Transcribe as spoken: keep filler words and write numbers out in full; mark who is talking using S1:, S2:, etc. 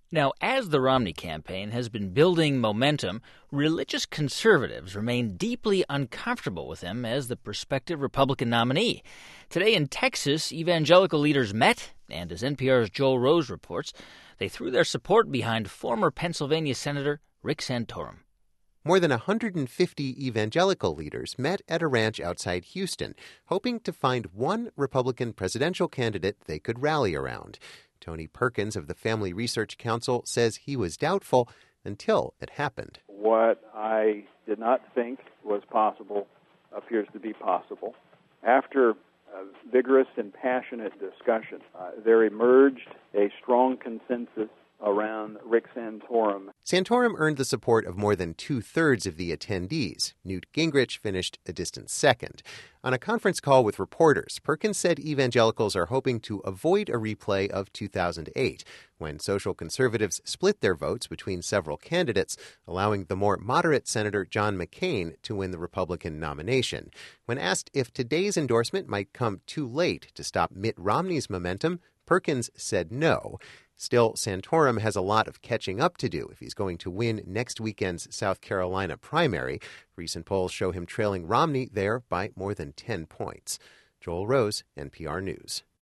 S1: Now, as the Romney campaign has been building momentum, religious conservatives remain deeply uncomfortable with him as the prospective Republican nominee. Today in Texas, evangelical leaders met, and as N P R's Joel Rose reports, they threw their support behind former Pennsylvania Senator Rick Santorum.
S2: More than one hundred fifty evangelical leaders met at a ranch outside Houston, hoping to find one Republican presidential candidate they could rally around. Tony Perkins of the Family Research Council says he was doubtful until it happened.
S3: What I did not think was possible appears to be possible. After a vigorous and passionate discussion, uh, there emerged a strong consensus around Rick Santorum.
S2: Santorum earned the support of more than two-thirds of the attendees. Newt Gingrich finished a distant second. On a conference call with reporters, Perkins said evangelicals are hoping to avoid a replay of two thousand eight, when social conservatives split their votes between several candidates, allowing the more moderate Senator John McCain to win the Republican nomination. When asked if today's endorsement might come too late to stop Mitt Romney's momentum, Perkins said no. Still, Santorum has a lot of catching up to do if he's going to win next weekend's South Carolina primary. Recent polls show him trailing Romney there by more than ten points. Joel Rose, N P R News.